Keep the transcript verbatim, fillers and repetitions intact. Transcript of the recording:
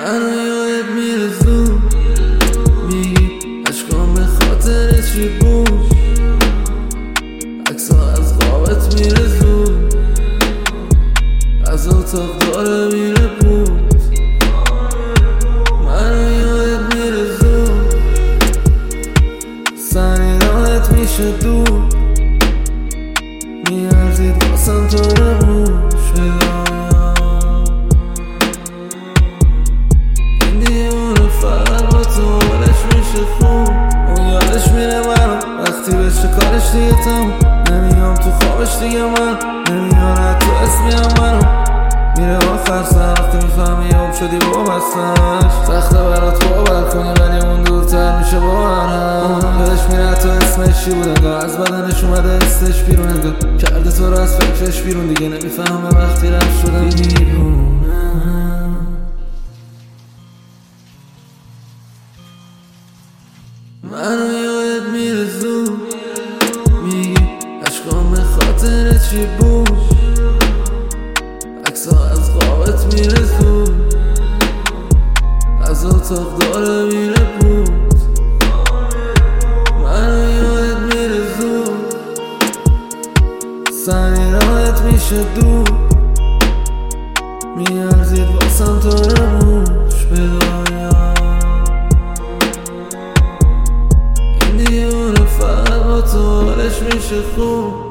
منو یادت میره زود، میگی عشقام به خاطر چی بود، عکس‌ها از خوابت میره زود، از اتاق داره میره بود. منو یادت میره زود، سری راحت میشه دور، میارزید واسم تو رو روش بدایم. این دیونه فقط با تو حالش میشه خوب، اون یادش میره منو وقتی بشه کارش دیگه تموم. نمیام تو خوابش دیگه من، نمیاره تو اسمیم منو، میره آخر سر وقتی میفهمی یوم شدی با بستنش. سخته برات باور کنی ولی اون دورتر میشه باورم. یادش میره تو اسمش چی بود، انگار از بدنش اومده استش بیرون، انگار کرده تو رو از فکرش بیرون، دیگه نمیفهمه وقتی رفت شدن بیرون. منو یادت میره زود، میگی عشقام به خاطر چی بود، عکس‌ها از خوابت میره زود، از اتاق داره میره بود. منو یادت میره زود، سری راحت میشه دور، میارزید واسم تو رو روش بدایم. این دیونه فقط با تو حالش میشه خوب.